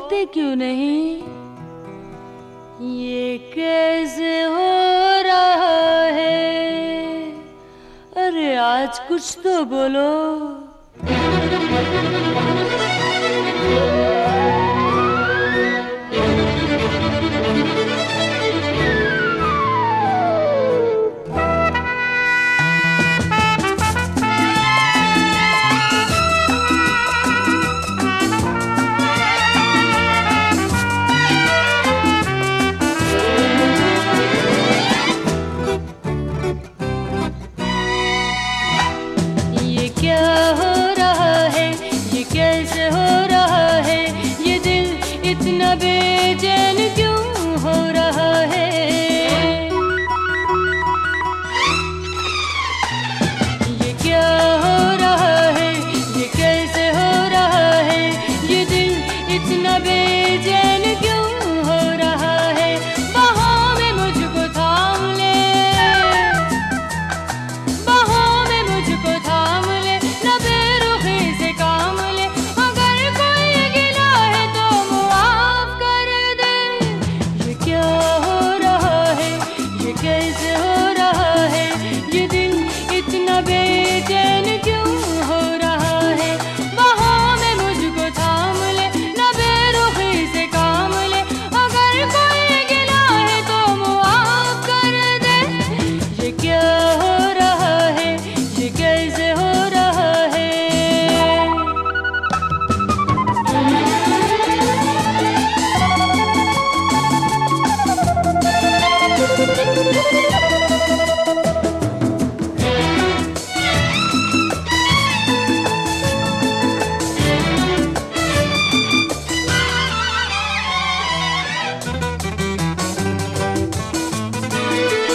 बोलते क्यों नहीं? ये कैसे हो रहा है? अरे आज कुछ तो बोलो। क्या हो रहा है? ये कैसे हो रहा है? ये दिल इतना बेचैन क्यों हो रहा है? ये क्या हो रहा है? ये कैसे हो रहा है? ये दिल इतना बेचैन क्यों हो रहा है? बाहों में मुझको थाम ले, बाहों में मुझको थाम ले, बेरुखी से काम ले। अगर कोई गिला है तो मुआफ कर दे। ये क्या हो रहा है? ये कैसे हो रहा है? ये दिल इतना बेचैन क्यों हो रहा है? बाहों में मुझको थाम ले, न बेरुखी से काम ले। अगर कोई गिला है तो मुआफ कर दे। ये क्या हो रहा है? ये कैसे हो रहा है?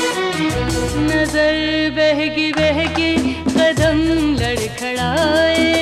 नजर बहकी बहकी कदम लड़खड़ाए,